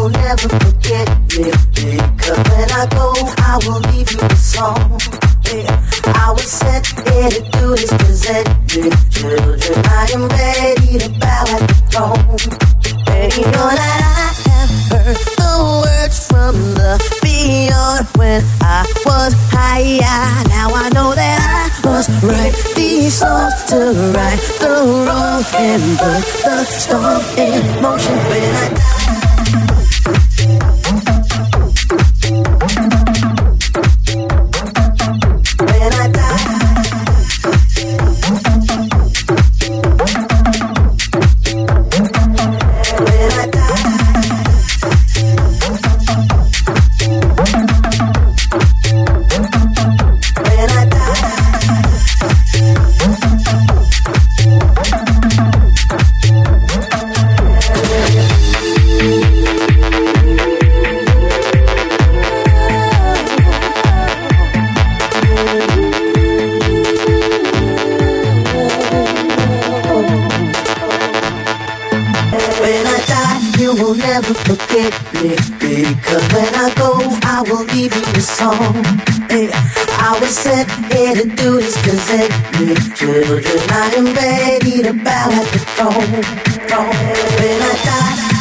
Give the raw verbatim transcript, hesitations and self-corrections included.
will never forget me. Because when I go, I will leave you a song. I was sent here to do this, present me. Children, I am ready to bow at the throne. And you know that I have heard the words from the beyond when I was higher. Now I know that I must write these songs to right the wrong and put the storm in motion when I die. Never forget me, because when I go, I will leave you a song. Hey, I was sent here to do this, present me. Children, I am ready to bow at the throne. throne. When I die,